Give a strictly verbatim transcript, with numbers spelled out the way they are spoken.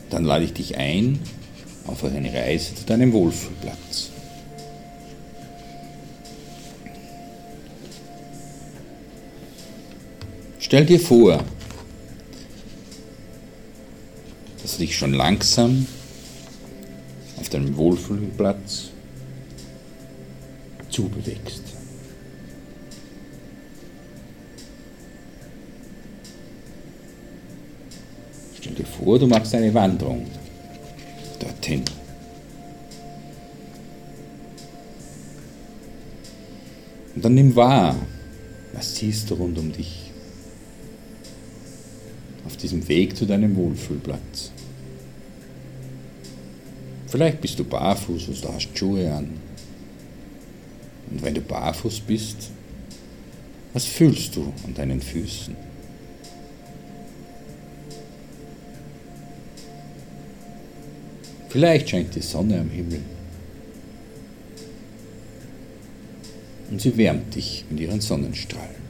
Dann lade ich dich ein auf eine Reise zu deinem Wohlfühlplatz. Stell dir vor, dass du dich schon langsam auf deinem Wohlfühlplatz zubewegst. Stell dir vor, du machst eine Wanderung dorthin. Und dann nimm wahr, was siehst du rund um dich auf diesem Weg zu deinem Wohlfühlplatz. Vielleicht bist du barfuß oder hast Schuhe an. Und wenn du barfuß bist, was fühlst du an deinen Füßen? Vielleicht scheint die Sonne am Himmel und sie wärmt dich mit ihren Sonnenstrahlen.